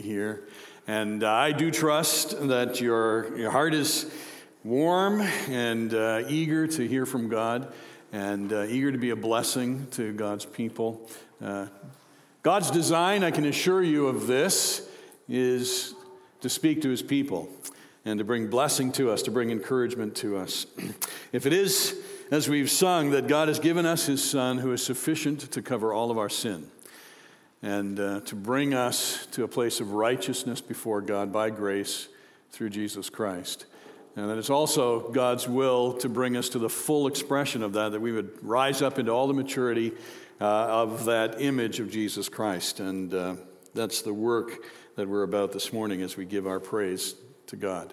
here. And I do trust that your heart is warm and eager to hear from God and eager to be a blessing to God's people. God's design, I can assure you of this, is to speak to his people and to bring blessing to us, to bring encouragement to us. If it is, as we've sung, that God has given us his Son who is sufficient to cover all of our sin and to bring us to a place of righteousness before God by grace through Jesus Christ. And that it's also God's will to bring us to the full expression of that we would rise up into all the maturity of that image of Jesus Christ. And that's the work that we're about this morning as we give our praise to God.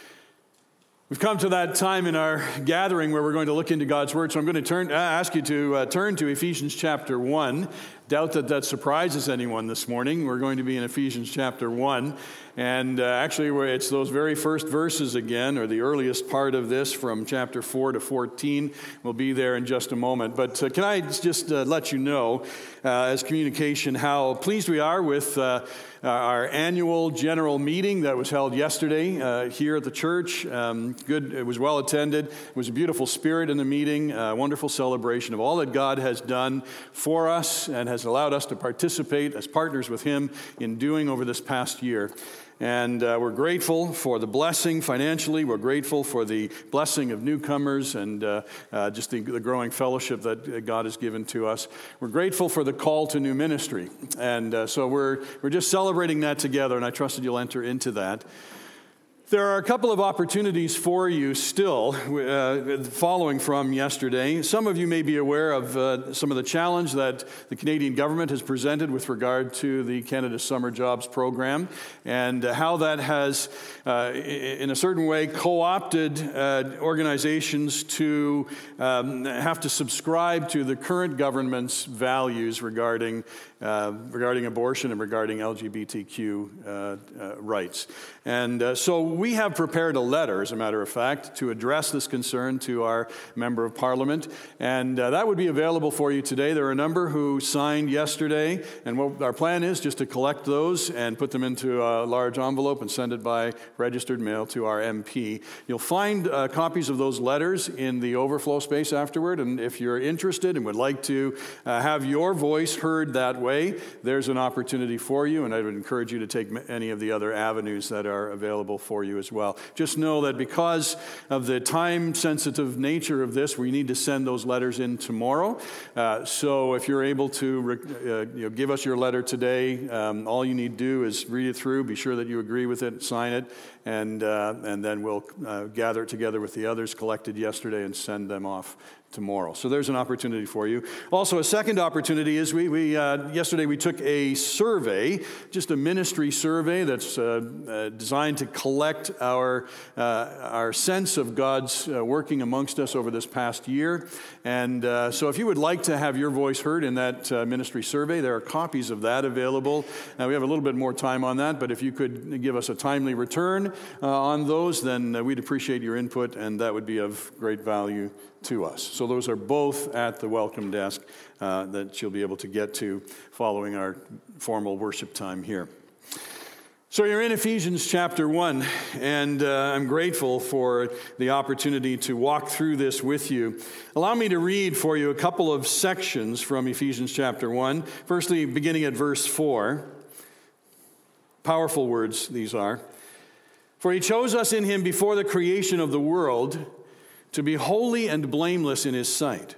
We've come to that time in our gathering where we're going to look into God's Word. So I'm going to ask you to turn to Ephesians chapter 1. Doubt that surprises anyone this morning. We're going to be in Ephesians chapter 1. And actually, it's those very first verses again, or the earliest part of this from chapter 4 to 14. We'll be there in just a moment. But can I just let you know, as communication, how pleased we are with our annual general meeting that was held yesterday here at the church. Good. It was well attended. It was a beautiful spirit in the meeting, a wonderful celebration of all that God has done for us and has allowed us to participate as partners with him in doing over this past year. And we're grateful for the blessing financially. We're grateful for the blessing of newcomers and just the growing fellowship that God has given to us. We're grateful for the call to new ministry. And so we're just celebrating that together, and I trust that you'll enter into that. There are a couple of opportunities for you still, following from yesterday. Some of you may be aware of some of the challenge that the Canadian government has presented with regard to the Canada Summer Jobs Program and how that has, in a certain way, co-opted organizations to have to subscribe to the current government's values regarding abortion and regarding LGBTQ rights. And so we have prepared a letter, as a matter of fact, to address this concern to our Member of Parliament. And that would be available for you today. There are a number who signed yesterday. And what our plan is just to collect those and put them into a large envelope and send it by registered mail to our MP. You'll find copies of those letters in the overflow space afterward. And if you're interested and would like to have your voice heard that way, there's an opportunity for you. And I would encourage you to take any of the other avenues that are available for you as well. Just know that because of the time-sensitive nature of this, we need to send those letters in tomorrow. So if you're able to give us your letter today, all you need to do is read it through, be sure that you agree with it, sign it, and then we'll gather it together with the others collected yesterday and send them off tomorrow. So there's an opportunity for you. Also, a second opportunity is yesterday we took a survey, just a ministry survey that's designed to collect our sense of God's working amongst us over this past year. And so if you would like to have your voice heard in that ministry survey, there are copies of that available. Now, we have a little bit more time on that, but if you could give us a timely return on those, then we'd appreciate your input, and that would be of great value to us. So those are both at the welcome desk that you'll be able to get to following our formal worship time here. So you're in Ephesians chapter 1, and I'm grateful for the opportunity to walk through this with you. Allow me to read for you a couple of sections from Ephesians chapter 1. Firstly, beginning at verse 4. Powerful words these are. For he chose us in him before the creation of the world to be holy and blameless in his sight.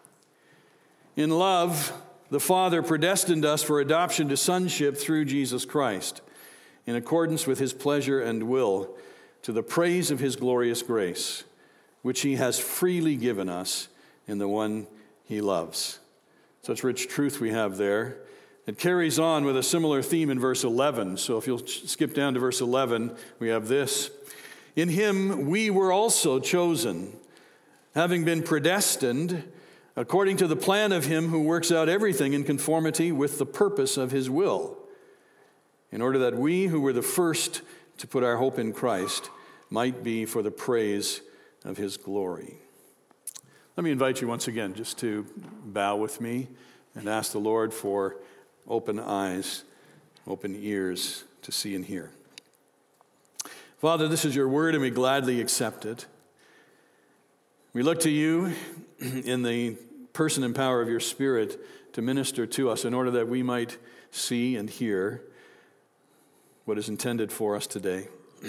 In love, the Father predestined us for adoption to sonship through Jesus Christ, in accordance with his pleasure and will, to the praise of his glorious grace, which he has freely given us in the one he loves. Such rich truth we have there. It carries on with a similar theme in verse 11. So if you'll skip down to verse 11, we have this. In him we were also chosen, having been predestined according to the plan of him who works out everything in conformity with the purpose of his will, in order that we who were the first to put our hope in Christ might be for the praise of his glory. Let me invite you once again just to bow with me and ask the Lord for open eyes, open ears to see and hear. Father, this is your word, and we gladly accept it. We look to you in the person and power of your Spirit to minister to us in order that we might see and hear what is intended for us today.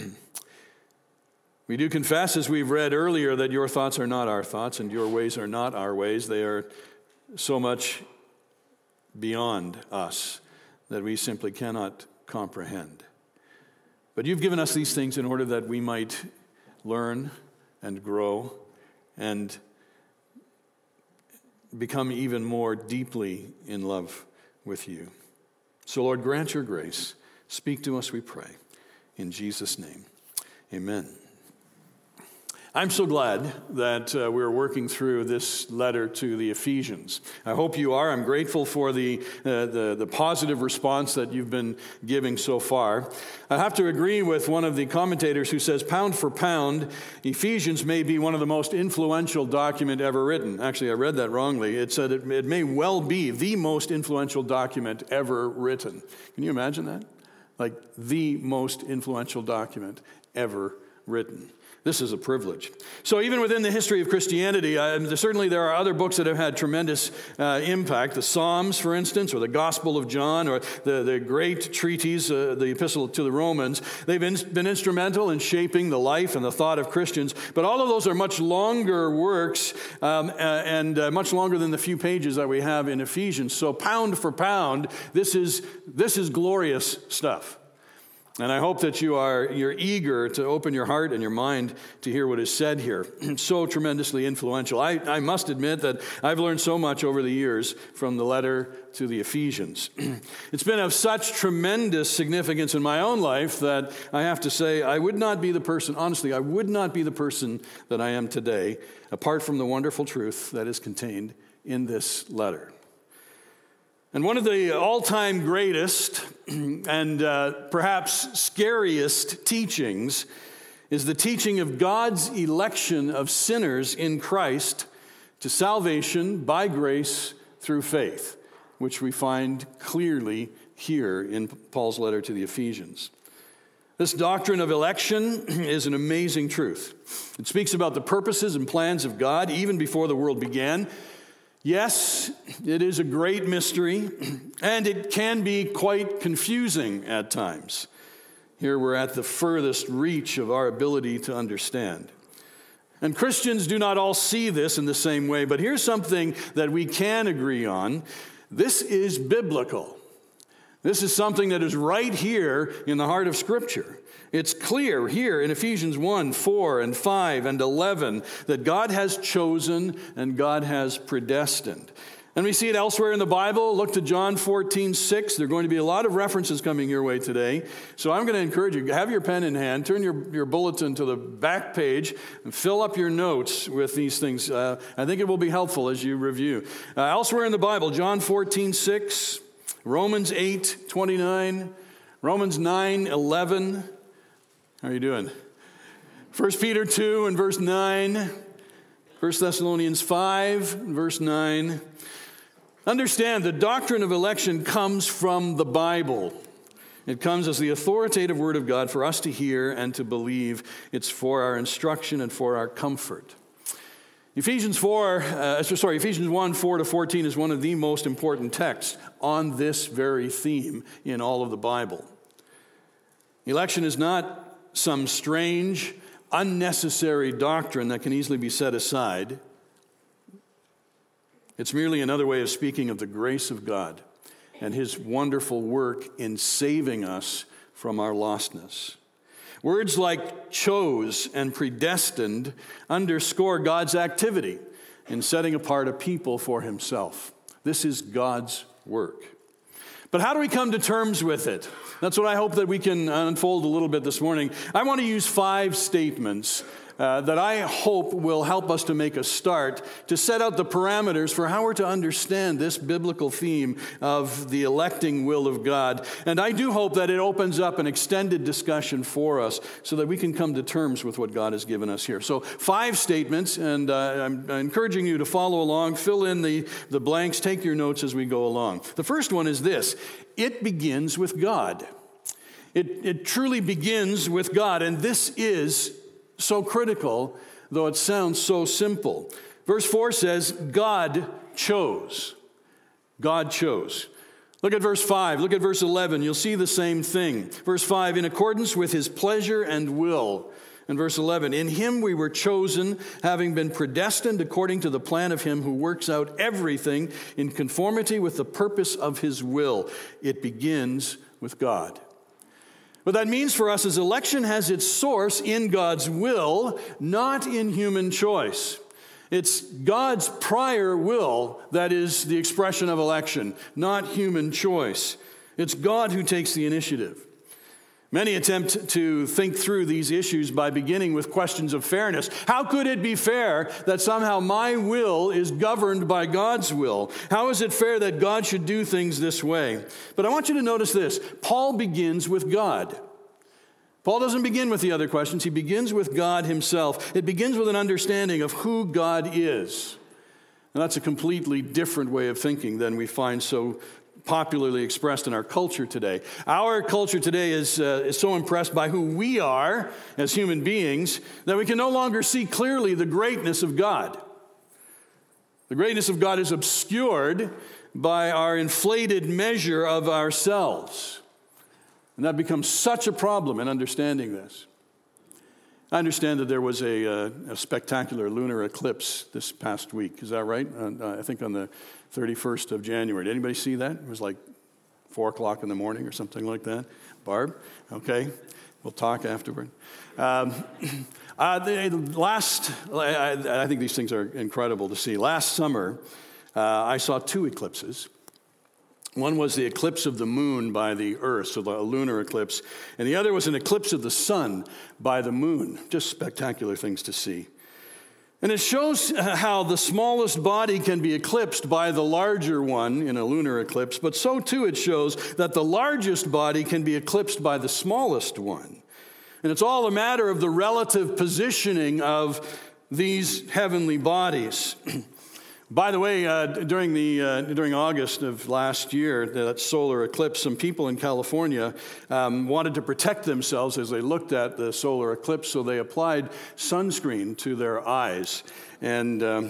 We do confess, as we've read earlier, that your thoughts are not our thoughts and your ways are not our ways. They are so much beyond us that we simply cannot comprehend. But you've given us these things in order that we might learn and grow and become even more deeply in love with you. So, Lord, grant your grace. Speak to us, we pray. In Jesus' name, amen. I'm so glad that we're working through this letter to the Ephesians. I hope you are. I'm grateful for the positive response that you've been giving so far. I have to agree with one of the commentators who says, pound for pound, Ephesians may be one of the most influential document ever written. Actually, I read that wrongly. It said it may well be the most influential document ever written. Can you imagine that? Like the most influential document ever written. This is a privilege. So even within the history of Christianity, certainly there are other books that have had tremendous impact. The Psalms, for instance, or the Gospel of John, or the great treatise, the Epistle to the Romans. They've been instrumental in shaping the life and the thought of Christians. But all of those are much longer works and much longer than the few pages that we have in Ephesians. So pound for pound, this is glorious stuff. And I hope that you're eager to open your heart and your mind to hear what is said here. So tremendously influential. I must admit that I've learned so much over the years from the letter to the Ephesians. It's been of such tremendous significance in my own life that I have to say I would not be the person that I am today apart from the wonderful truth that is contained in this letter. And one of the all-time greatest and perhaps scariest teachings is the teaching of God's election of sinners in Christ to salvation by grace through faith, which we find clearly here in Paul's letter to the Ephesians. This doctrine of election is an amazing truth. It speaks about the purposes and plans of God even before the world began. Yes, it is a great mystery, and it can be quite confusing at times. Here we're at the furthest reach of our ability to understand. And Christians do not all see this in the same way, but here's something that we can agree on. This is biblical. This is something that is right here in the heart of Scripture. It's clear here in Ephesians 1, 4, and 5, and 11 that God has chosen and God has predestined. And we see it elsewhere in the Bible. Look to John 14, 6. There are going to be a lot of references coming your way today. So I'm going to encourage you, have your pen in hand, turn your bulletin to the back page, and fill up your notes with these things. I think it will be helpful as you review. Elsewhere in the Bible, John 14, 6, Romans 8, 29, Romans 9, 11. How are you doing? 1 Peter 2 and verse 9, 1 Thessalonians 5 and verse 9. Understand, the doctrine of election comes from the Bible. It comes as the authoritative word of God for us to hear and to believe. It's for our instruction and for our comfort. Ephesians 1, 4 to 14 is one of the most important texts on this very theme in all of the Bible. Election is not some strange, unnecessary doctrine that can easily be set aside. It's merely another way of speaking of the grace of God and his wonderful work in saving us from our lostness. Words like chose and predestined underscore God's activity in setting apart a people for himself. This is God's work. But how do we come to terms with it? That's what I hope that we can unfold a little bit this morning. I want to use 5 statements that I hope will help us to make a start to set out the parameters for how we're to understand this biblical theme of the electing will of God. And I do hope that it opens up an extended discussion for us so that we can come to terms with what God has given us here. So 5 statements, and I'm encouraging you to follow along, fill in the blanks, take your notes as we go along. The first one is this: it begins with God. It truly begins with God, and this is so critical, though it sounds so simple. Verse 4 says, God chose. God chose. Look at verse 5. Look at verse 11. You'll see the same thing. Verse 5, in accordance with his pleasure and will. And verse 11, in him we were chosen, having been predestined according to the plan of him who works out everything in conformity with the purpose of his will. It begins with God. What that means for us is election has its source in God's will, not in human choice. It's God's prior will that is the expression of election, not human choice. It's God who takes the initiative. Many attempt to think through these issues by beginning with questions of fairness. How could it be fair that somehow my will is governed by God's will? How is it fair that God should do things this way? But I want you to notice this. Paul begins with God. Paul doesn't begin with the other questions. He begins with God himself. It begins with an understanding of who God is. And that's a completely different way of thinking than we find so popularly expressed in our culture today. Our culture today is so impressed by who we are as human beings that we can no longer see clearly the greatness of God. The greatness of God is obscured by our inflated measure of ourselves. And that becomes such a problem in understanding this. I understand that there was a spectacular lunar eclipse this past week. Is that right? I think on the 31st of January. Did anybody see that? It was like 4 o'clock in the morning or something like that. Barb? Okay. We'll talk afterward. I think these things are incredible to see. Last summer, I saw 2 eclipses. One was the eclipse of the moon by the earth, so a lunar eclipse. And the other was an eclipse of the sun by the moon. Just spectacular things to see. And it shows how the smallest body can be eclipsed by the larger one in a lunar eclipse, but so too it shows that the largest body can be eclipsed by the smallest one. And it's all a matter of the relative positioning of these heavenly bodies. By the way, during August of last year, that solar eclipse, some people in California wanted to protect themselves as they looked at the solar eclipse, so they applied sunscreen to their eyes. And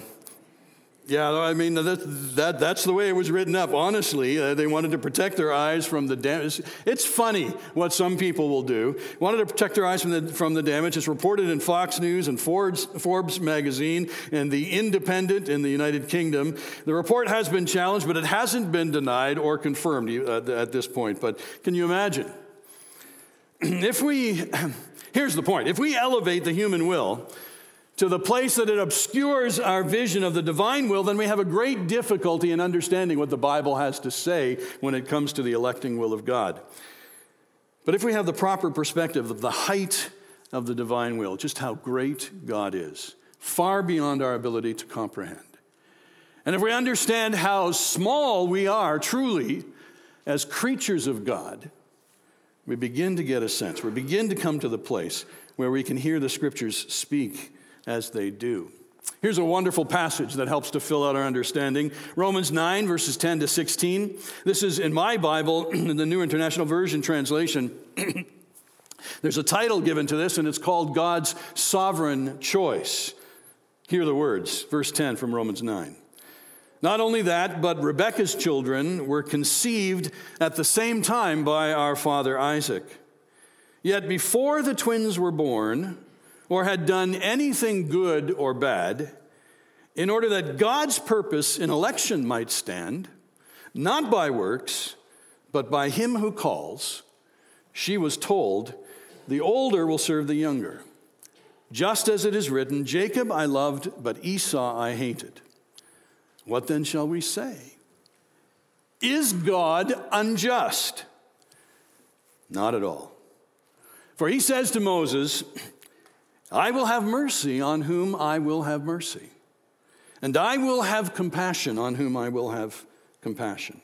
that's the way it was written up. Honestly, they wanted to protect their eyes from the damage. It's funny what some people will do. Wanted to protect their eyes from the damage. It's reported in Fox News and Forbes magazine and The Independent in the United Kingdom. The report has been challenged, but it hasn't been denied or confirmed at this point. But can you imagine? Here's the point. If we elevate the human will to the place that it obscures our vision of the divine will, then we have a great difficulty in understanding what the Bible has to say when it comes to the electing will of God. But if we have the proper perspective of the height of the divine will, just how great God is, far beyond our ability to comprehend. And if we understand how small we are truly as creatures of God, we begin to get a sense, we begin to come to the place where we can hear the scriptures speak as they do. Here's a wonderful passage that helps to fill out our understanding. Romans 9, verses 10 to 16. This is in my Bible, in the New International Version translation. There's a title given to this, and it's called God's Sovereign Choice. Hear the words, verse 10 from Romans 9. Not only that, but Rebekah's children were conceived at the same time by our father Isaac. Yet before the twins were born, or had done anything good or bad, in order that God's purpose in election might stand, not by works, but by him who calls, she was told, the older will serve the younger. Just as it is written, Jacob I loved, but Esau I hated. What then shall we say? Is God unjust? Not at all. For he says to Moses, I will have mercy on whom I will have mercy, and I will have compassion on whom I will have compassion.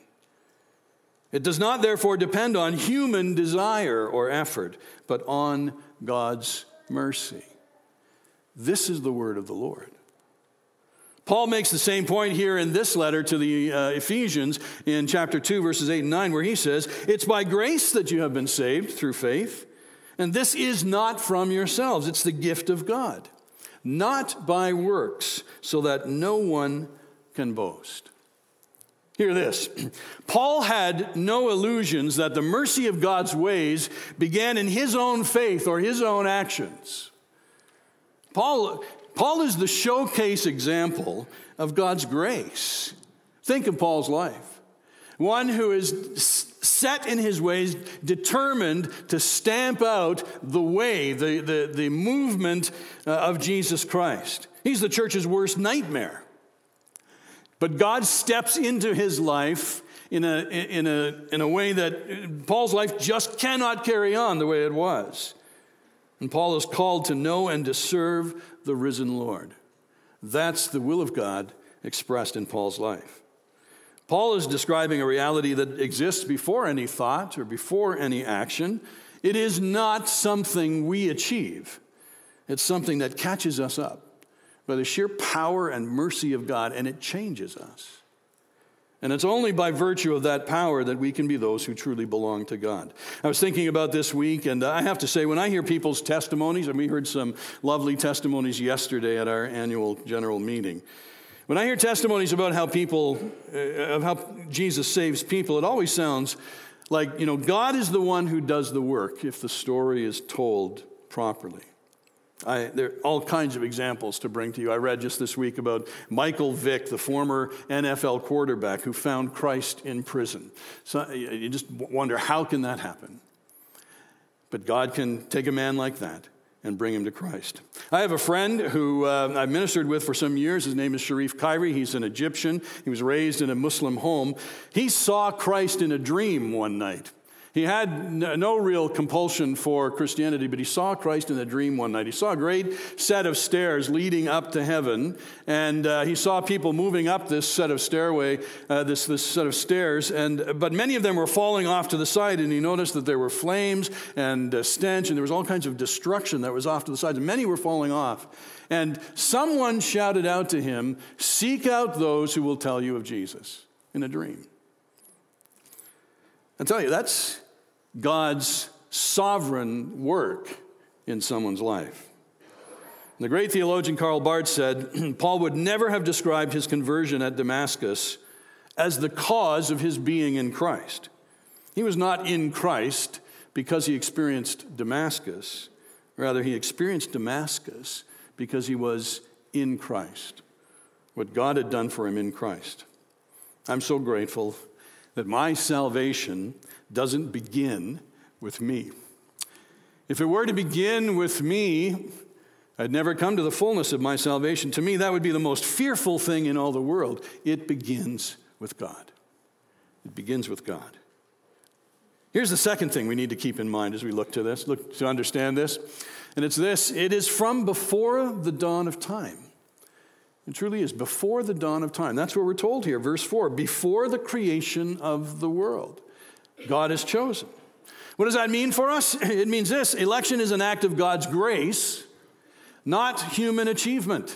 It does not therefore depend on human desire or effort, but on God's mercy. This is the word of the Lord. Paul makes the same point here in this letter to the Ephesians in chapter 2, verses 8 and 9, where he says, "It's by grace that you have been saved through faith, and this is not from yourselves. It's the gift of God, not by works, so that no one can boast." Hear this. Paul had no illusions that the mercy of God's ways began in his own faith or his own actions. Paul is the showcase example of God's grace. Think of Paul's life. One who is set in his ways, determined to stamp out the way, the movement of Jesus Christ. He's the church's worst nightmare. But God steps into his life in a way that Paul's life just cannot carry on the way it was. And Paul is called to know and to serve the risen Lord. That's the will of God expressed in Paul's life. Paul is describing a reality that exists before any thought or before any action. It is not something we achieve. It's something that catches us up by the sheer power and mercy of God, and it changes us. And it's only by virtue of that power that we can be those who truly belong to God. I was thinking about this week, and I have to say, when I hear people's testimonies, and we heard some lovely testimonies yesterday at our annual general meeting. When I hear testimonies about how Jesus saves people, it always sounds like, God is the one who does the work if the story is told properly. There are all kinds of examples to bring to you. I read just this week about Michael Vick, the former NFL quarterback who found Christ in prison. So you just wonder, how can that happen? But God can take a man like that and bring him to Christ. I have a friend who I've ministered with for some years. His name is Sharif Khairi. He's an Egyptian. He was raised in a Muslim home. He saw Christ in a dream one night. He had no real compulsion for Christianity, but he saw Christ in a dream one night. He saw a great set of stairs leading up to heaven, and he saw people moving up this set of this set of stairs, but many of them were falling off to the side, and he noticed that there were flames and stench, and there was all kinds of destruction that was off to the sides, and many were falling off. And someone shouted out to him, "Seek out those who will tell you of Jesus," in a dream. I tell you, that's God's sovereign work in someone's life. The great theologian Karl Barth said, Paul would never have described his conversion at Damascus as the cause of his being in Christ. He was not in Christ because he experienced Damascus. Rather, he experienced Damascus because he was in Christ, what God had done for him in Christ. I'm so grateful that my salvation doesn't begin with me. If it were to begin with me, I'd never come to the fullness of my salvation. To me, that would be the most fearful thing in all the world. It begins with God. It begins with God. Here's the second thing we need to keep in mind as we look to understand this. And it's this: it is from before the dawn of time. It truly is before the dawn of time. That's what we're told here, verse 4. Before the creation of the world, God has chosen. What does that mean for us? It means this: election is an act of God's grace, not human achievement.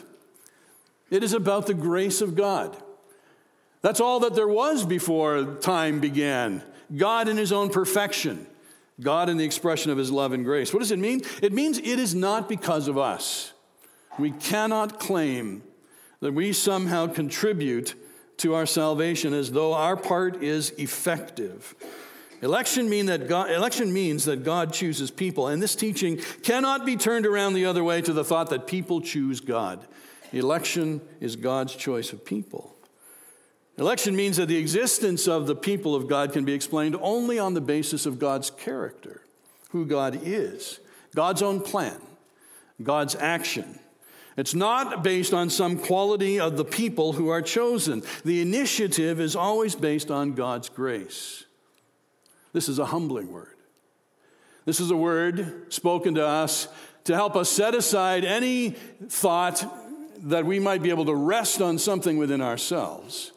It is about the grace of God. That's all that there was before time began. God in his own perfection. God in the expression of his love and grace. What does it mean? It means it is not because of us. We cannot claim that we somehow contribute to our salvation as though our part is effective. Election means that God chooses people, and this teaching cannot be turned around the other way to the thought that people choose God. Election is God's choice of people. Election means that the existence of the people of God can be explained only on the basis of God's character, who God is, God's own plan, God's action. It's not based on some quality of the people who are chosen. The initiative is always based on God's grace. This is a humbling word. This is a word spoken to us to help us set aside any thought that we might be able to rest on something within ourselves,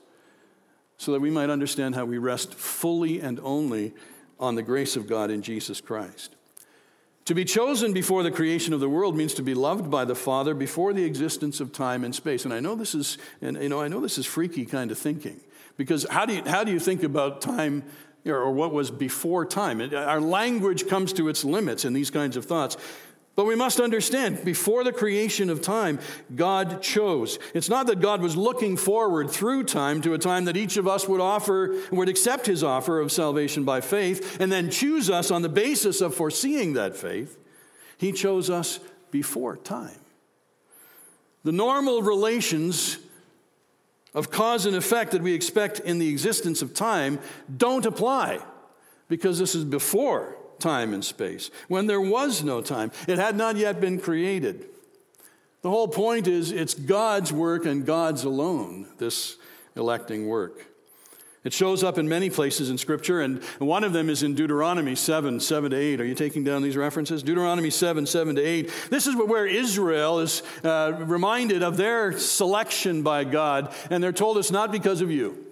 so that we might understand how we rest fully and only on the grace of God in Jesus Christ. To be chosen before the creation of the world means to be loved by the Father before the existence of time and space. And I know this is freaky kind of thinking, because how do you think about time or what was before time? Our language comes to its limits in these kinds of thoughts. But we must understand, before the creation of time, God chose. It's not that God was looking forward through time to a time that each of us would accept his offer of salvation by faith and then choose us on the basis of foreseeing that faith. He chose us before time. The normal relations of cause and effect that we expect in the existence of time don't apply, because this is before time and space, when there was no time. It had not yet been created. The whole point is it's God's work and God's alone, this electing work. It shows up in many places in Scripture, and one of them is in Deuteronomy 7:7-8. Are you taking down these references? Deuteronomy 7:7-8. This is where Israel is reminded of their selection by God, and they're told it's not because of you.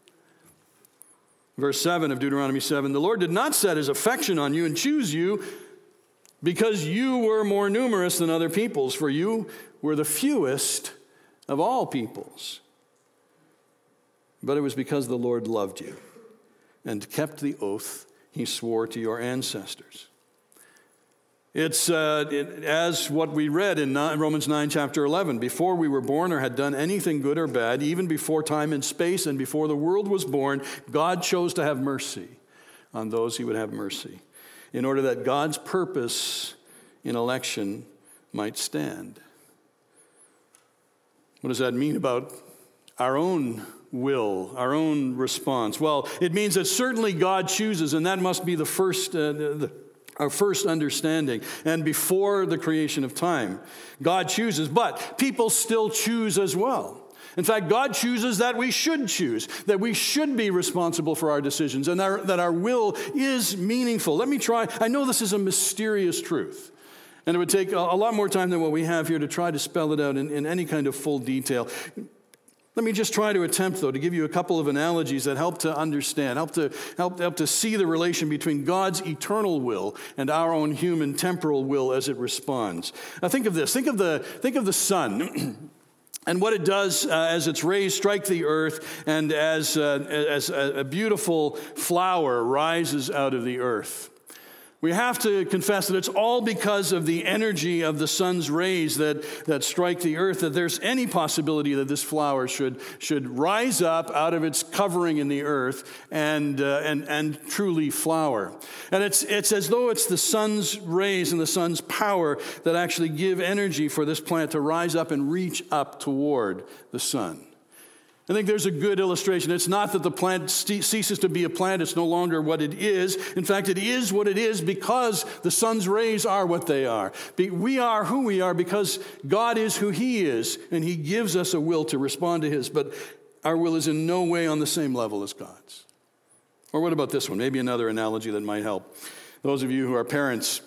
Verse 7 of Deuteronomy 7, the Lord did not set his affection on you and choose you because you were more numerous than other peoples, for you were the fewest of all peoples. But it was because the Lord loved you and kept the oath he swore to your ancestors. It's as what we read in Romans 9, chapter 11. Before we were born or had done anything good or bad, even before time and space and before the world was born, God chose to have mercy on those he would have mercy, in order that God's purpose in election might stand. What does that mean about our own will, our own response? Well, it means that certainly God chooses, and that must be the first our first understanding. And before the creation of time, God chooses, but people still choose as well. In fact, God chooses that we should choose, that we should be responsible for our decisions, and that our will is meaningful. Let me try. I know this is a mysterious truth, and it would take a lot more time than what we have here to try to spell it out in any kind of full detail. Let me just try to attempt, though, to give you a couple of analogies that help to understand, help to see the relation between God's eternal will and our own human temporal will as it responds. Now, think of this. Think of the sun and what it does as its rays strike the earth, and as a beautiful flower rises out of the earth. We have to confess that it's all because of the energy of the sun's rays that strike the earth, that there's any possibility that this flower should rise up out of its covering in the earth and truly flower. And it's as though it's the sun's rays and the sun's power that actually give energy for this plant to rise up and reach up toward the sun. I think there's a good illustration. It's not that the plant ceases to be a plant. It's no longer what it is. In fact, it is what it is because the sun's rays are what they are. We are who we are because God is who he is, and he gives us a will to respond to his. But our will is in no way on the same level as God's. Or what about this one? Maybe another analogy that might help. Those of you who are parents,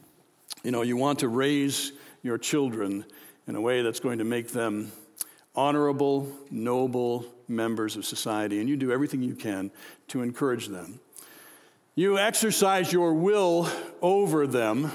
you want to raise your children in a way that's going to make them honorable, noble members of society, and you do everything you can to encourage them. You exercise your will over them,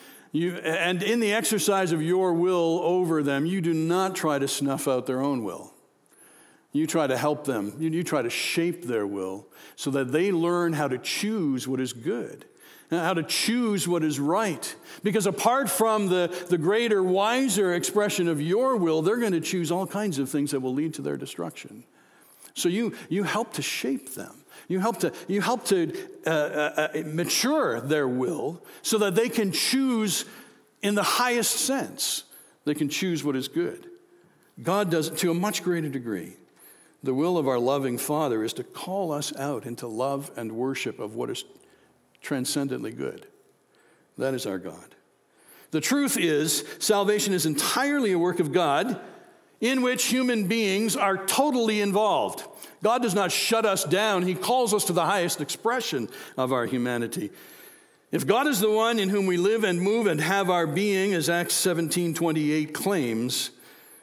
and in the exercise of your will over them, you do not try to snuff out their own will. You try to help them. You try to shape their will so that they learn how to choose what is good, how to choose what is right. Because apart from the greater, wiser expression of your will, they're going to choose all kinds of things that will lead to their destruction. So you help to shape them. You help to mature their will so that they can choose in the highest sense. They can choose what is good. God does it to a much greater degree. The will of our loving Father is to call us out into love and worship of what is transcendently good. That is our God. The truth is, salvation is entirely a work of God in which human beings are totally involved. God does not shut us down. He calls us to the highest expression of our humanity. If God is the one in whom we live and move and have our being, as Acts 17:28 claims,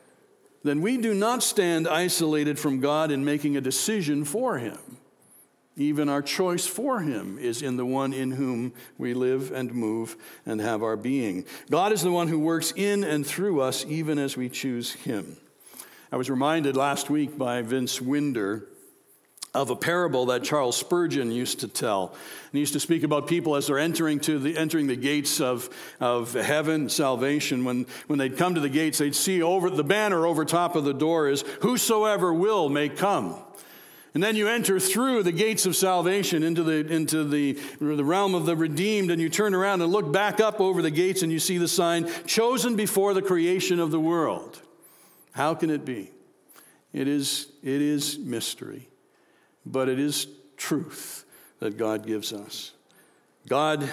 then we do not stand isolated from God in making a decision for him. Even our choice for him is in the one in whom we live and move and have our being. God is the one who works in and through us even as we choose him. I was reminded last week by Vince Winder of a parable that Charles Spurgeon used to tell. And he used to speak about people as they're entering the gates of heaven, salvation. When they'd come to the gates, they'd see over the banner over top of the door is, "Whosoever will may come." And then you enter through the gates of salvation into the realm of the redeemed, and you turn around and look back up over the gates and you see the sign, "Chosen before the creation of the world." How can it be? It is mystery, but it is truth that God gives us. God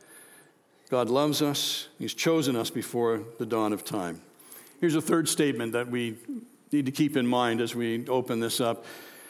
loves us. He's chosen us before the dawn of time. Here's a third statement that we need to keep in mind as we open this up.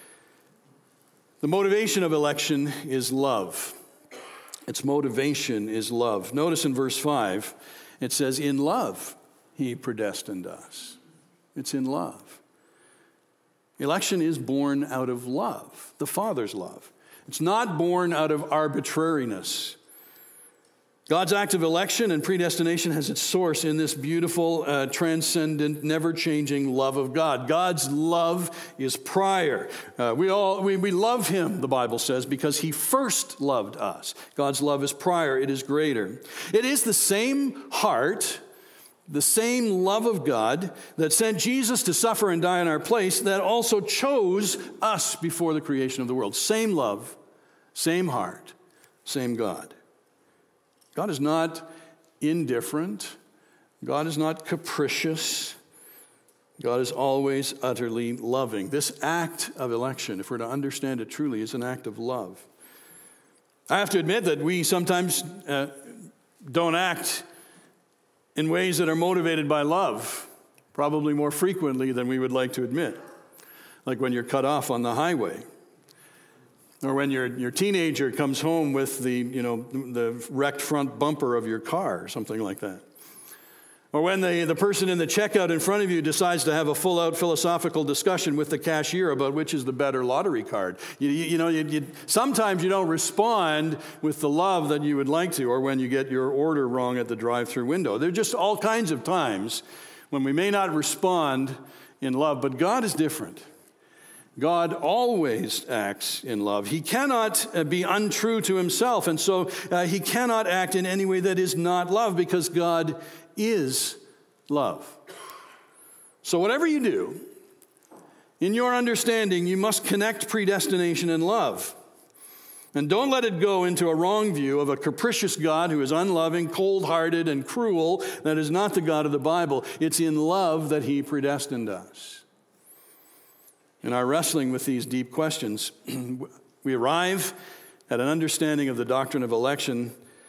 The motivation of election is love. Its motivation is love. Notice in verse 5, it says, "In love he predestined us." It's in love. Election is born out of love, the Father's love. It's not born out of arbitrariness. God's act of election and predestination has its source in this beautiful, transcendent, never-changing love of God. God's love is prior. We love him, the Bible says, because he first loved us. God's love is prior. It is greater. It is the same heart, the same love of God that sent Jesus to suffer and die in our place that also chose us before the creation of the world. Same love, same heart, same God. God is not indifferent. God is not capricious. God is always utterly loving. This act of election, if we're to understand it truly, is an act of love. I have to admit that we sometimes don't act in ways that are motivated by love, probably more frequently than we would like to admit. Like when you're cut off on the highway. Or when your teenager comes home with the wrecked front bumper of your car or something like that. Or when the person in the checkout in front of you decides to have a full-out philosophical discussion with the cashier about which is the better lottery card. Sometimes you don't respond with the love that you would like to, or when you get your order wrong at the drive-through window. There are just all kinds of times when we may not respond in love, but God is different. God always acts in love. He cannot be untrue to himself, and so he cannot act in any way that is not love, because God is love. So whatever you do, in your understanding, you must connect predestination and love. And don't let it go into a wrong view of a capricious God who is unloving, cold-hearted, and cruel. That is not the God of the Bible. It's in love that he predestined us. In our wrestling with these deep questions, we arrive at an understanding of the doctrine of election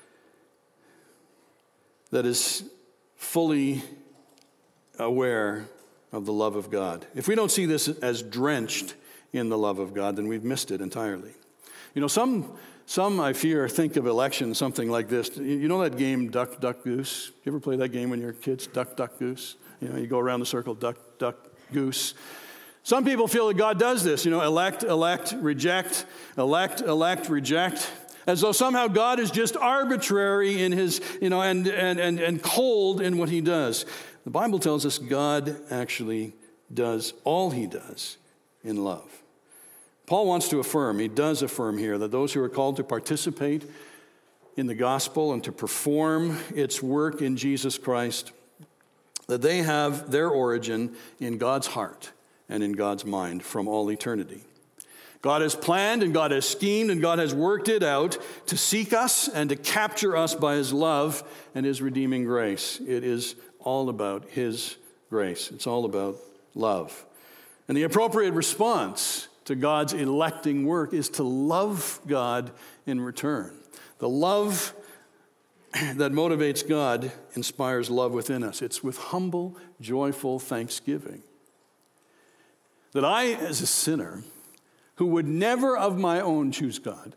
that is fully aware of the love of God. If we don't see this as drenched in the love of God, then we've missed it entirely. Some I fear think of election something like this. You know that game, Duck, Duck, Goose? You ever play that game when you're kids, Duck, Duck, Goose? You go around the circle, Duck, Duck, Goose. Some people feel that God does this, elect, reject, elect, reject, as though somehow God is just arbitrary in his, and cold in what he does. The Bible tells us God actually does all he does in love. Paul wants to affirm, he does affirm here, that those who are called to participate in the gospel and to perform its work in Jesus Christ, that they have their origin in God's heart and in God's mind from all eternity. God has planned and God has schemed and God has worked it out to seek us and to capture us by his love and his redeeming grace. It is all about his grace. It's all about love. And the appropriate response to God's electing work is to love God in return. The love that motivates God inspires love within us. It's with humble, joyful thanksgiving that I, as a sinner, who would never of my own choose God,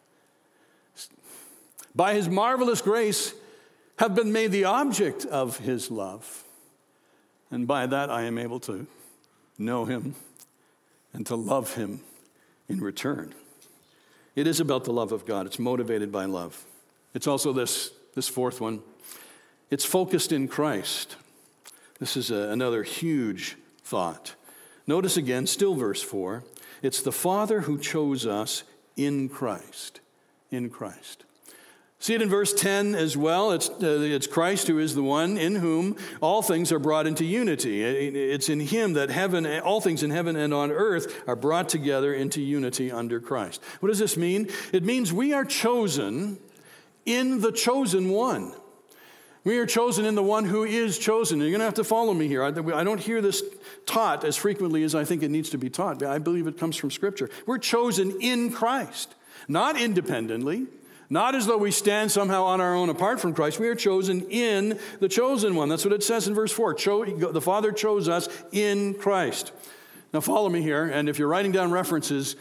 by his marvelous grace have been made the object of his love. And by that I am able to know him and to love him in return. It is about the love of God. It's motivated by love. It's also this fourth one. It's focused in Christ. This is another huge thought. Notice again, still verse 4. It's the Father who chose us in Christ. In Christ. See it in verse 10 as well. It's Christ who is the one in whom all things are brought into unity. It's in him that all things in heaven and on earth are brought together into unity under Christ. What does this mean? It means we are chosen in the chosen one. We are chosen in the one who is chosen. You're going to have to follow me here. I don't hear this taught as frequently as I think it needs to be taught. I believe it comes from Scripture. We're chosen in Christ, not independently, not as though we stand somehow on our own apart from Christ. We are chosen in the chosen one. That's what it says in verse 4. The Father chose us in Christ. Now follow me here, and if you're writing down references,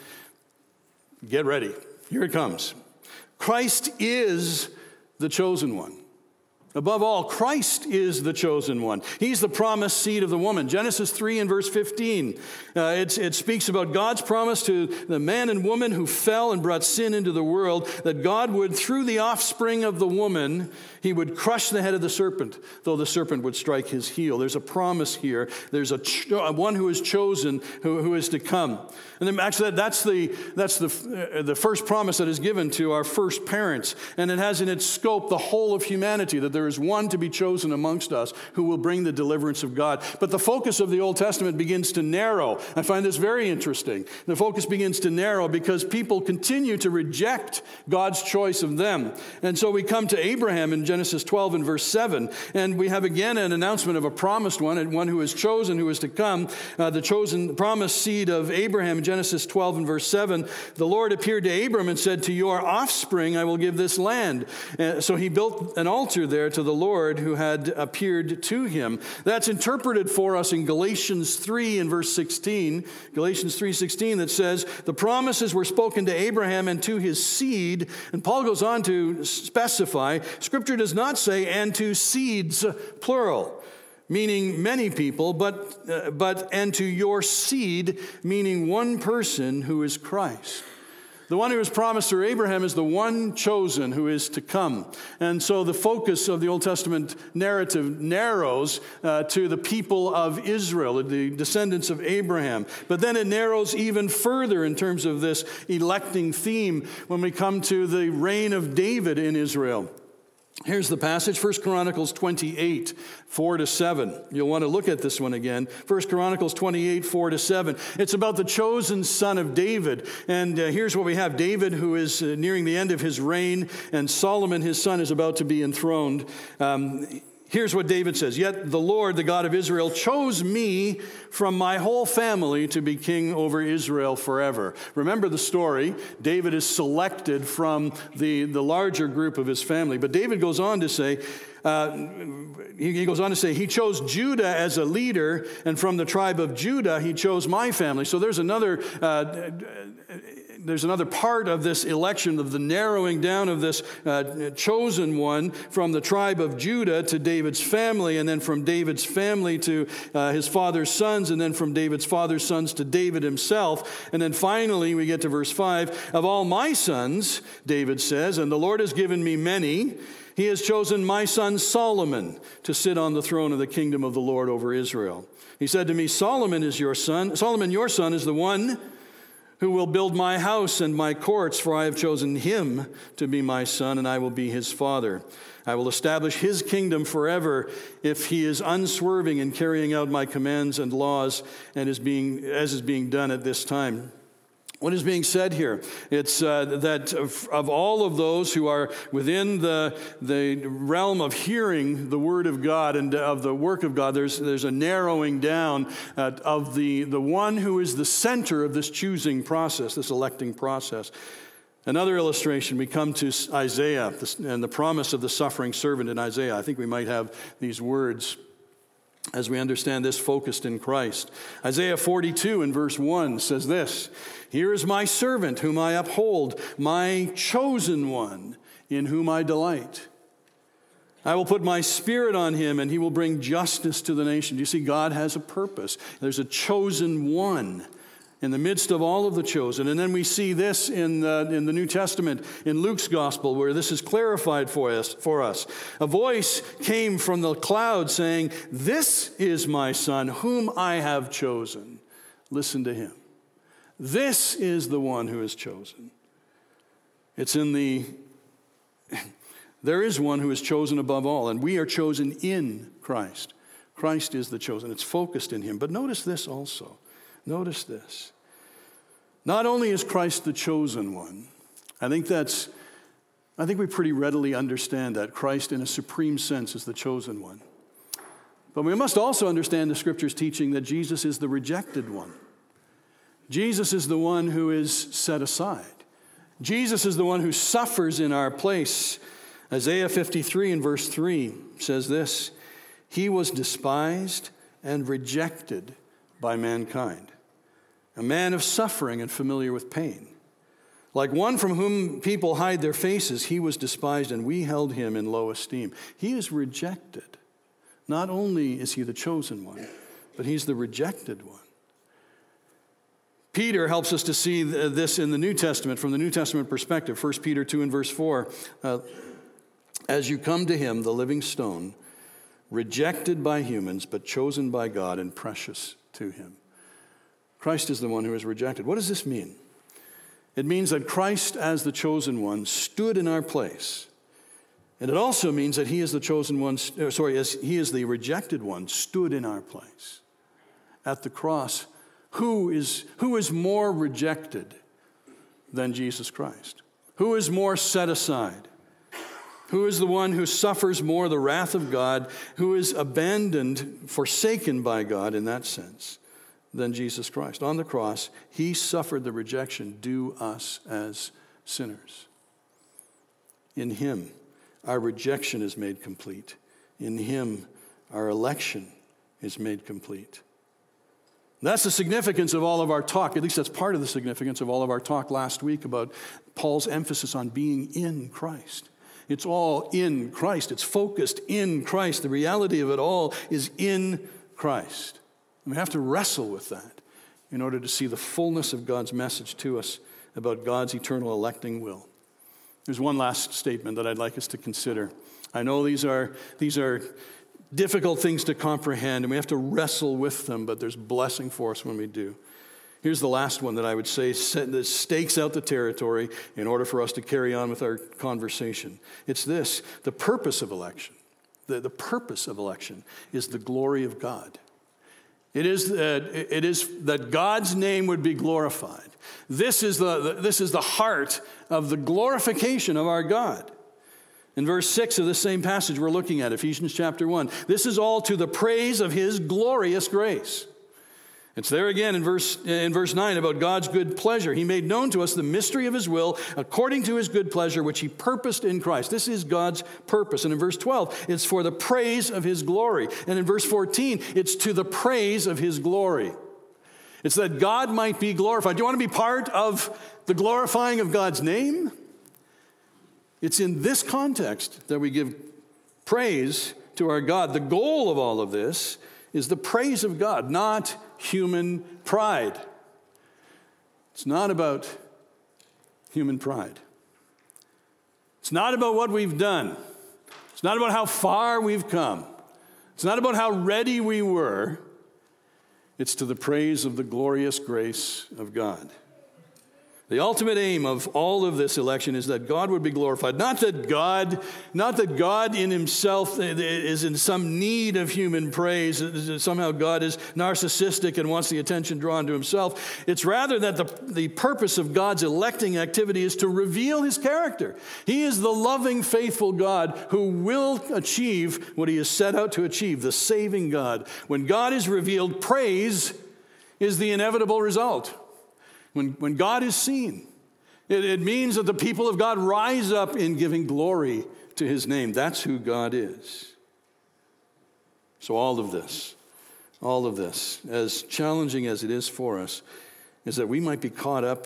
get ready. Here it comes. Christ is the chosen one. Above all, Christ is the chosen one. He's the promised seed of the woman. Genesis 3 and verse 15. It speaks about God's promise to the man and woman who fell and brought sin into the world, that God would, through the offspring of the woman, he would crush the head of the serpent, though the serpent would strike his heel. There's a promise here. There's one who is chosen, who is to come. And then actually that's the first promise that is given to our first parents. And it has in its scope the whole of humanity, that there is one to be chosen amongst us who will bring the deliverance of God. But the focus of the Old Testament begins to narrow. I find this very interesting. The focus begins to narrow because people continue to reject God's choice of them. And so we come to Abraham in Genesis 12 and verse 7, and we have again an announcement of a promised one, and one who is chosen, who is to come, the chosen promised seed of Abraham. In Genesis 12 and verse 7, the Lord appeared to Abram and said, "To your offspring I will give this land." So he built an altar there to the Lord who had appeared to him. That's interpreted for us in Galatians 3 and verse 16. Galatians 3:16, that says, the promises were spoken to Abraham and to his seed. And Paul goes on to specify, Scripture does not say, and to seeds, plural, meaning many people, but and to your seed, meaning one person who is Christ. The one who is promised through Abraham is the one chosen who is to come. And so the focus of the Old Testament narrative narrows to the people of Israel, the descendants of Abraham. But then it narrows even further in terms of this electing theme when we come to the reign of David in Israel. Here's the passage, 1 Chronicles 28, 4-7. You'll want to look at this one again. 1 Chronicles 28, 4-7. It's about the chosen son of David. And here's what we have. David, who is nearing the end of his reign, and Solomon, his son, is about to be enthroned. Here's what David says. Yet the Lord, the God of Israel, chose me from my whole family to be king over Israel forever. Remember the story. David is selected from the larger group of his family. But David goes on to say, he chose Judah as a leader, and from the tribe of Judah, he chose my family. So there's another part of this election, of the narrowing down of this chosen one from the tribe of Judah to David's family, and then from David's family to his father's sons, and then from David's father's sons to David himself. And then finally we get to verse 5. Of all my sons, David says, and the Lord has given me many, he has chosen my son Solomon to sit on the throne of the kingdom of the Lord over Israel. He said to me, Solomon, your son is the one who will build my house and my courts, for I have chosen him to be my son, and I will be his father. I will establish his kingdom forever if he is unswerving in carrying out my commands and laws, and as is being done at this time. What is being said here? It's that of all of those who are within the realm of hearing the word of God and of the work of God, there's a narrowing down of the one who is the center of this choosing process, this electing process. Another illustration, we come to Isaiah and the promise of the suffering servant in Isaiah. I think we might have these words as we understand this focused in Christ. Isaiah 42 in verse 1 says this, here is my servant whom I uphold, my chosen one in whom I delight. I will put my spirit on him and he will bring justice to the nation. Do you see, God has a purpose. There's a chosen one in the midst of all of the chosen. And then we see this in the New Testament, in Luke's gospel, where this is clarified for us. A voice came from the cloud saying, "This is my son, whom I have chosen. Listen to him." This is the one who is chosen. There is one who is chosen above all, and we are chosen in Christ. Christ is the chosen. It's focused in him. But notice this also. Notice this. Not only is Christ the chosen one, I think we pretty readily understand that Christ in a supreme sense is the chosen one. But we must also understand the Scripture's teaching that Jesus is the rejected one. Jesus is the one who is set aside. Jesus is the one who suffers in our place. Isaiah 53 and verse 3 says this, "He was despised and rejected by mankind, a man of suffering and familiar with pain. Like one from whom people hide their faces, he was despised, and we held him in low esteem." He is rejected. Not only is he the chosen one, but he's the rejected one. Peter helps us to see this in the New Testament, from the New Testament perspective. 1 Peter 2 and verse 4, "As you come to him, the living stone, rejected by humans, but chosen by God and precious to him." Christ is the one who is rejected. What does this mean? It means that Christ, as the chosen one, stood in our place. And it also means that he is the chosen one, as he is the rejected one, stood in our place. At the cross, who is more rejected than Jesus Christ? Who is more set aside? Who is the one who suffers more the wrath of God, who is abandoned, forsaken by God in that sense, than Jesus Christ? On the cross, he suffered the rejection due us as sinners. In him, our rejection is made complete. In him, our election is made complete. That's the significance of all of our talk. At least that's part of the significance of all of our talk last week about Paul's emphasis on being in Christ. It's all in Christ. It's focused in Christ. The reality of it all is in Christ. We have to wrestle with that in order to see the fullness of God's message to us about God's eternal electing will. There's one last statement that I'd like us to consider. I know these are difficult things to comprehend, and we have to wrestle with them, but there's blessing for us when we do. Here's the last one that I would say that stakes out the territory in order for us to carry on with our conversation. It's this: the purpose of election. The purpose of election is the glory of God. It is that God's name would be glorified. This is the heart of the glorification of our God. In verse 6 of the same passage we're looking at, Ephesians chapter 1, this is all to the praise of his glorious grace. It's there again in verse 9 about God's good pleasure. He made known to us the mystery of his will according to his good pleasure, which he purposed in Christ. This is God's purpose. And in verse 12, it's for the praise of his glory. And in verse 14, it's to the praise of his glory. It's that God might be glorified. Do you want to be part of the glorifying of God's name? It's in this context that we give praise to our God. The goal of all of this is the praise of God, not human pride. It's not about human pride. It's not about what we've done. It's not about how far we've come. It's not about how ready we were. It's to the praise of the glorious grace of God. The ultimate aim of all of this election is that God would be glorified. Not that God in himself is in some need of human praise. Somehow God is narcissistic and wants the attention drawn to himself. It's rather that the purpose of God's electing activity is to reveal his character. He is the loving, faithful God who will achieve what he has set out to achieve, the saving God. When God is revealed, praise is the inevitable result. When God is seen, it means that the people of God rise up in giving glory to his name. That's who God is. So all of this, as challenging as it is for us, is that we might be caught up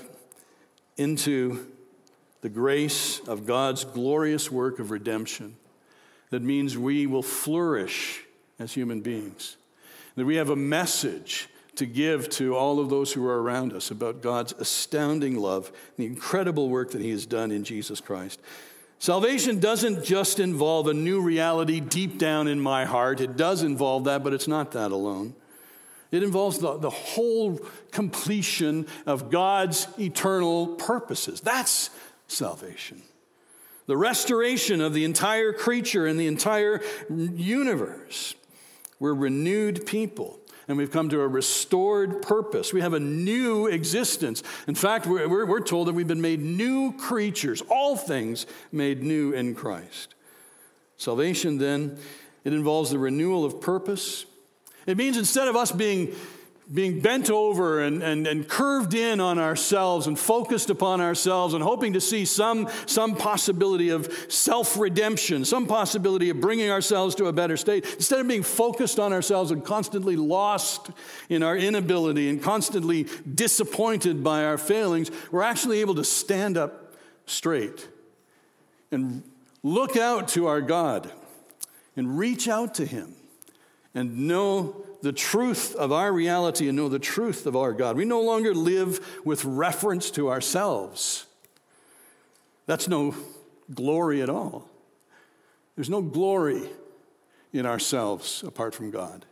into the grace of God's glorious work of redemption. That means we will flourish as human beings. That we have a message to give to all of those who are around us about God's astounding love, the incredible work that he has done in Jesus Christ. Salvation doesn't just involve a new reality deep down in my heart. It does involve that, but it's not that alone. It involves the whole completion of God's eternal purposes. That's salvation. The restoration of the entire creature and the entire universe. We're renewed people, and we've come to a restored purpose. We have a new existence. In fact, we're told that we've been made new creatures, all things made new in Christ. Salvation, then, it involves the renewal of purpose. It means instead of us being bent over and curved in on ourselves and focused upon ourselves and hoping to see some possibility of self-redemption, some possibility of bringing ourselves to a better state, instead of being focused on ourselves and constantly lost in our inability and constantly disappointed by our failings, we're actually able to stand up straight and look out to our God and reach out to him and know the truth of our reality and know the truth of our God. We no longer live with reference to ourselves. That's no glory at all. There's no glory in ourselves apart from God.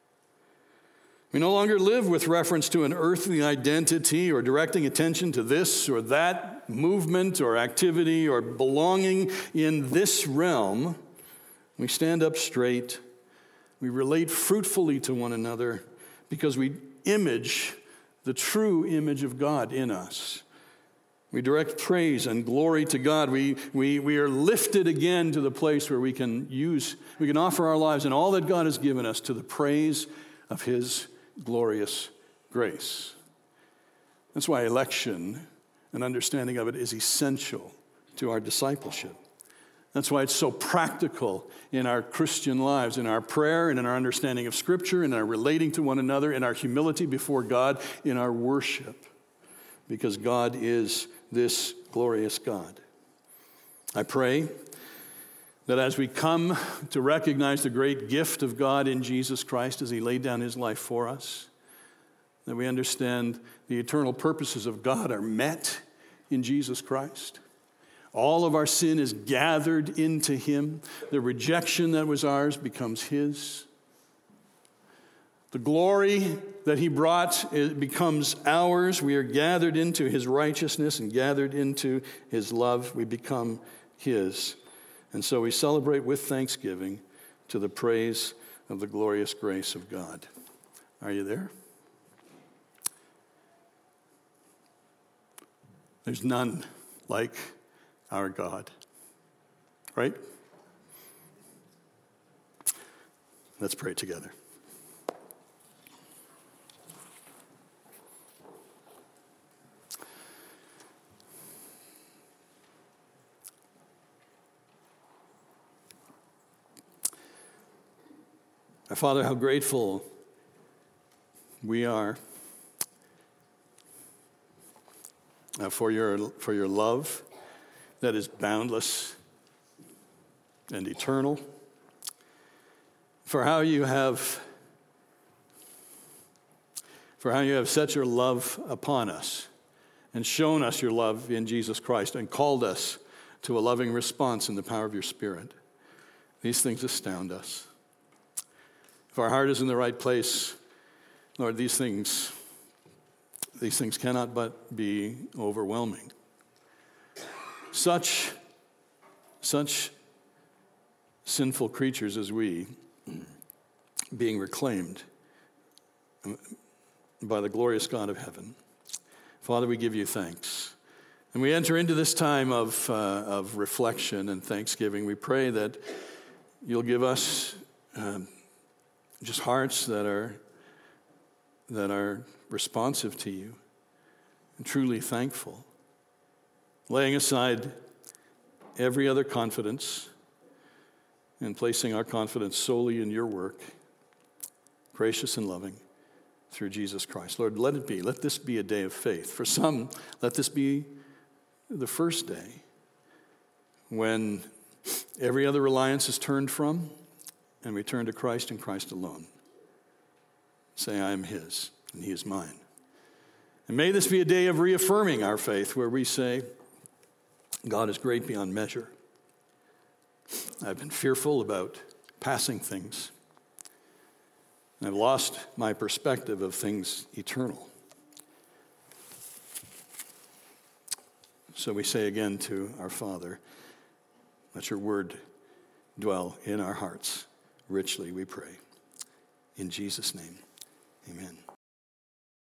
We no longer live with reference to an earthly identity or directing attention to this or that movement or activity or belonging in this realm. We stand up straight. We relate fruitfully to one another because we image the true image of God in us. We direct praise and glory to God. We are lifted again to the place where we can offer our lives and all that God has given us to the praise of his glorious grace. That's why election and understanding of it is essential to our discipleship. That's why it's so practical in our Christian lives, in our prayer and in our understanding of Scripture, in our relating to one another, in our humility before God, in our worship, because God is this glorious God. I pray that as we come to recognize the great gift of God in Jesus Christ as he laid down his life for us, that we understand the eternal purposes of God are met in Jesus Christ. All of our sin is gathered into him. The rejection that was ours becomes his. The glory that he brought, it becomes ours. We are gathered into his righteousness and gathered into his love. We become his. And so we celebrate with thanksgiving to the praise of the glorious grace of God. Are you there? There's none like our God, right? Let's pray together. Our Father, how grateful we are for your love that is boundless and eternal, for how you have set your love upon us and shown us your love in Jesus Christ and called us to a loving response in the power of your Spirit. These things astound us. If our heart is in the right place, Lord, these things cannot but be overwhelming. Such sinful creatures as we, being reclaimed by the glorious God of heaven. Father, we give you thanks. And we enter into this time of reflection and thanksgiving. We pray that you'll give us just hearts that are responsive to you and truly thankful, laying aside every other confidence and placing our confidence solely in your work, gracious and loving, through Jesus Christ. Lord, let this be a day of faith. For some, let this be the first day when every other reliance is turned from and we turn to Christ and Christ alone. Say, I am his, and he is mine. And may this be a day of reaffirming our faith, where we say, God is great beyond measure. I've been fearful about passing things. I've lost my perspective of things eternal. So we say again to our Father, let your word dwell in our hearts richly, we pray. In Jesus' name.